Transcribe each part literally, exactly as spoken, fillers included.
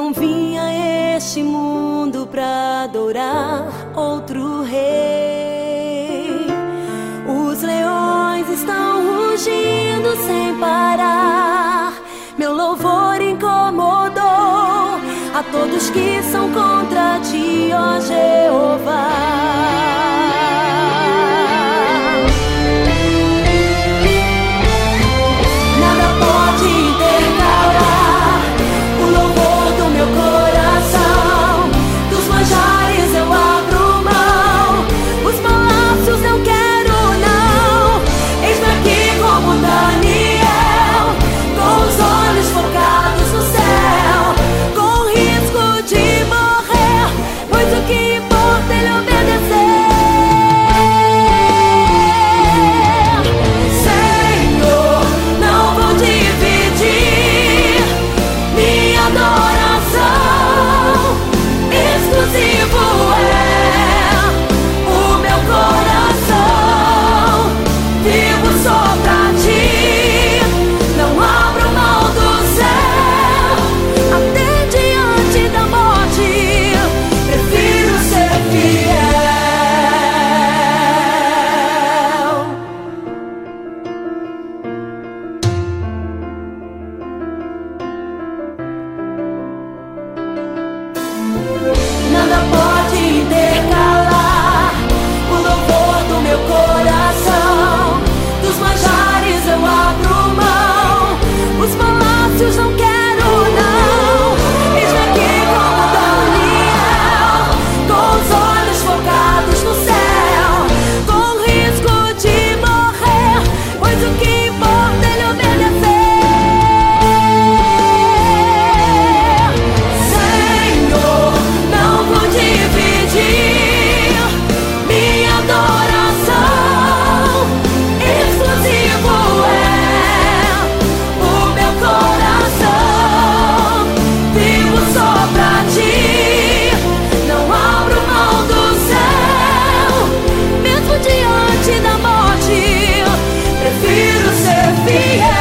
não vim a este mundo pra adorar outro rei. Os leões estão rugindo sem parar. Meu louvor incomodou a todos que são contra ti, ó Jeová. Nada pode intercalar o louvor do meu coração. Dos manjares eu abro mão, os palácios não quero não. Eis-me aqui como Daniel, com os olhos focados no céu, com risco de morrer, pois o que importa é ele obedecer. Senhor, não vou dividir minha adoração. Exclusivo é o meu coração. Vivo só pra ti, não abro mão do céu. Até diante da morte, prefiro ser fiel. Nada pode intercalar o louvor do meu coração. Dos manjares eu abro mão, os palácios não quero não. Eis-me aqui como Daniel, com os olhos focados no céu, com risco de morrer, pois o que importa é ele obedecer. Senhor, não vou dividir minha adoração. Exclusivo é o meu coração. Vivo só pra ti, não abro mão do céu. Mesmo diante da morte, prefiro ser fiel.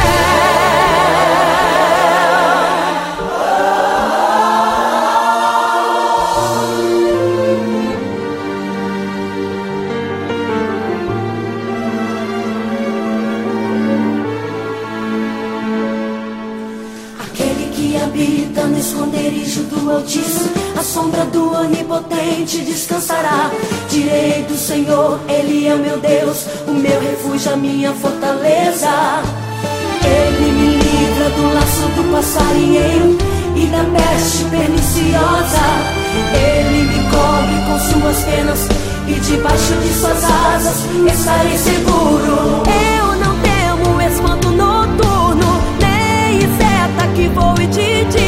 Aquele que habita no esconderijo do Altíssimo, a sombra do Onipotente descansará. Direi do Senhor, Ele é o meu Deus, o meu refúgio, a minha fortaleza. Ele me livra do laço do passarinheiro e da peste perniciosa. Ele me cobre com suas penas e debaixo de suas asas estarei seguro. Eu não temo espanto noturno, nem seta que voe de dia.